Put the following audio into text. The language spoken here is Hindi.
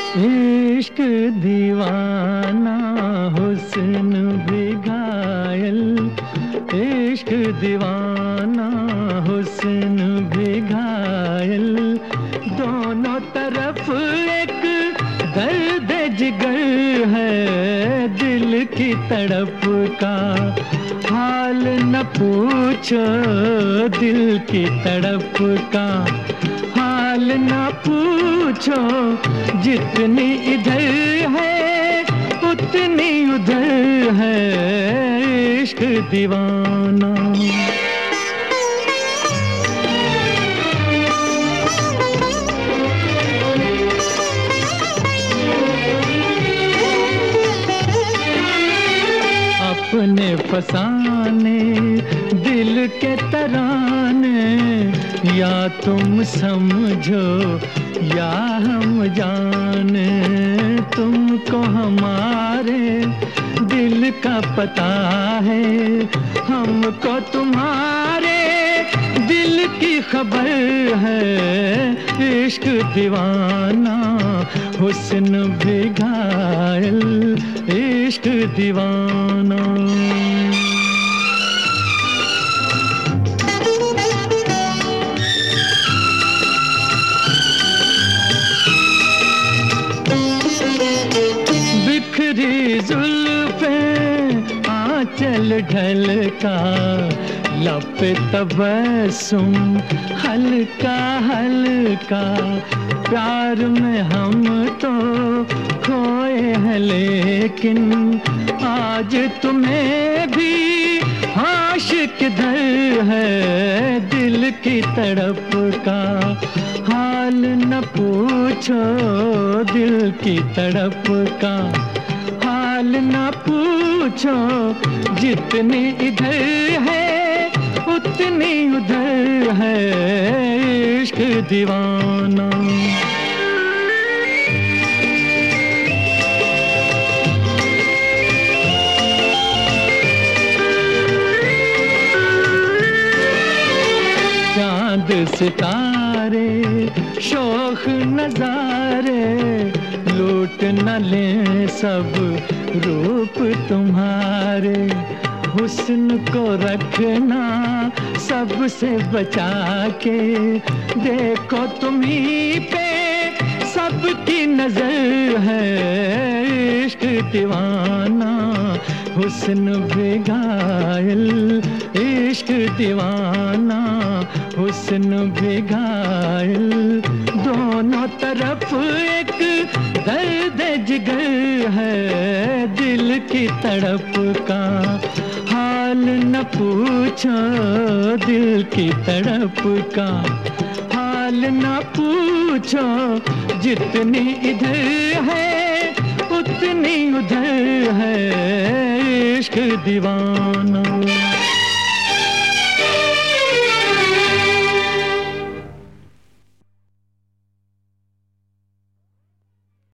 इश्क दीवाना हुस्न भी घायल, इश्क दीवाना हुस्न भी घायल, दोनों तरफ एक दर्द जिगर है, दिल की तड़प का हाल न पूछो, दिल की तड़प का हाल न पूछो, जितनी इधर है उतनी उधर है इश्क दीवाना। अपने फसाने दिल के तराने, या तुम समझो या हम जाने, तुमको हमारे दिल का पता है, हमको तुम्हारे दिल की खबर है। इश्क दीवाना हुस्न भी घायल, इश्क दीवाना। बिखरी जुल्फें आंचल ढलका, लब तबस्सुम हल्का हल्का, प्यार में हम तो खोए हैं लेकिन आज तुम्हें भी आशिक दर है, दिल की तड़प का हाल न पूछो, दिल की तड़प का हाल न पूछो, जितनी इधर है उतनी उधर है इश्क दीवाना। चांद सितारे शोख नजारे, लूट न ले सब रूप तुम्हारे, हुस्न को रखना सबसे बचा के, देखो तुम्ही पे सबकी नजर है। इश्क दीवाना हुस्न भी घायल, इश्क दीवाना हुस्न भी घायल, दोनों तरफ एक दर्द जिगर है, दिल की तड़प का हाल न पूछो, दिल की तड़प का हाल न पूछो, जितनी इधर है उतनी उधर है इश्क दीवाना।